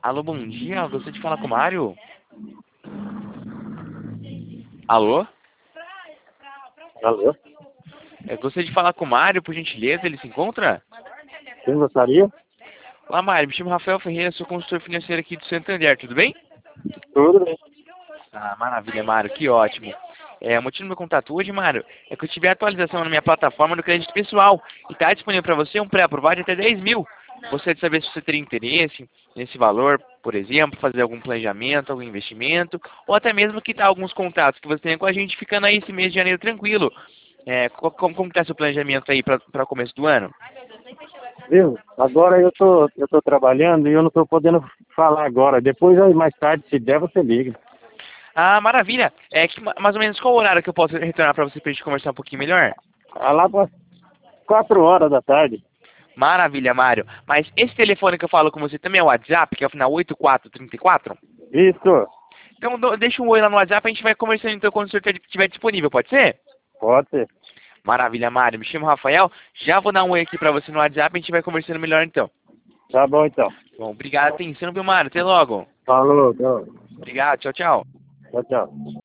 Alô, bom dia. Eu gostaria de falar com o Mário. Alô? Alô? Eu gostaria de falar com o Mário, por gentileza. Ele se encontra? Quem gostaria? Olá, Mário. Me chamo Rafael Ferreira, sou consultor financeiro aqui do Santander. Tudo bem? Tudo bem. Ah, maravilha, Mário. Que ótimo. O motivo do meu contato hoje, Mário, é que eu tive a atualização na minha plataforma do crédito pessoal e está disponível para você um pré-aprovado de até 10 mil. Gostaria de saber se você teria interesse nesse valor, por exemplo, fazer algum planejamento, algum investimento, ou até mesmo quitar alguns contratos que você tenha com a gente, ficando aí esse mês de janeiro tranquilo. Como está seu planejamento aí para o começo do ano? Viu? Agora eu tô trabalhando e eu não tô podendo falar agora. Depois, aí, mais tarde, se der, você liga. Ah, maravilha. Mais ou menos qual horário que eu posso retornar para você para a gente conversar um pouquinho melhor? Lá para 4 horas da tarde. Maravilha, Mário. Mas esse telefone que eu falo com você também é o WhatsApp, que é o final 8434? Isso. Então deixa um oi lá no WhatsApp, a gente vai conversando então quando o senhor estiver disponível, pode ser? Pode ser. Maravilha, Mário. Me chamo Rafael. Já vou dar um oi aqui pra você no WhatsApp, a gente vai conversando melhor então. Tá bom, então. Bom, obrigado, atenção, viu, Mário? Até logo. Falou, tchau. Obrigado, tchau, tchau. Tchau, tchau.